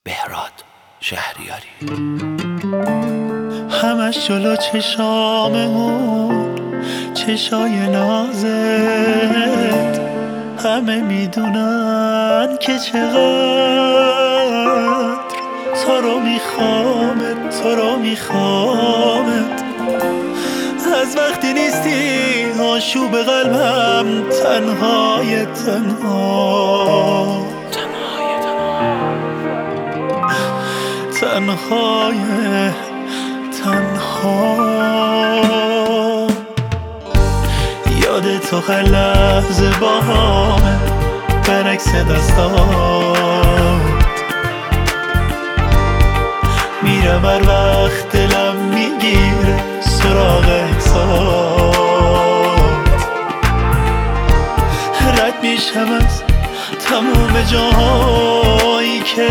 بهراد شهریاری. همش جلو چشاممون چشای نازت، همه میدونن که چقدر تو رو میخوامت، تو رو میخوامت. از وقتی نیستی آشوب قلبم تنهای تنهای یاد تو هر لحظه باهامه برعکس دستات. میرم هر وقت دلم میگیره سراغ عکسات. رد میشم از تموم جاهایی که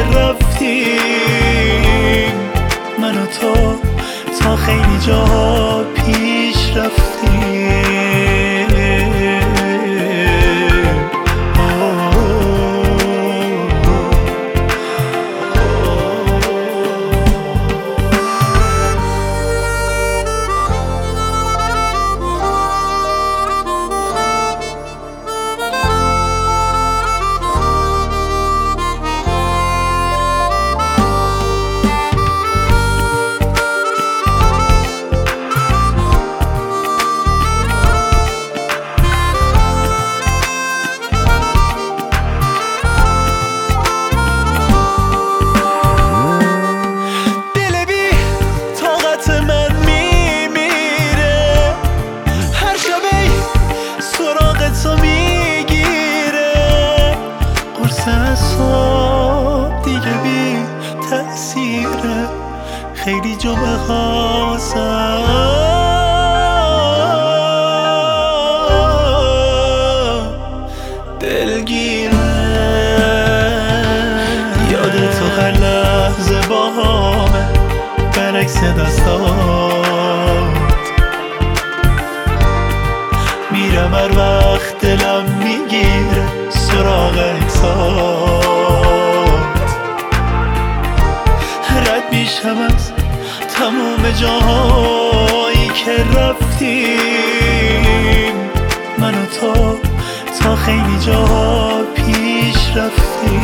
رفتیم، من و تو تا خیلی جا پیش رفتیم. صبح دیگه بی تأثیره، خیلی جمعه هاستم دلگیره. یاد تو هر لحظه باهامه برعکس دستات. میرم هر وقت دلم میگیره سراغ عکسات. رد میشم از تموم جاهایی که رفتیم، من و تو تا خیلی جا پیش رفتیم.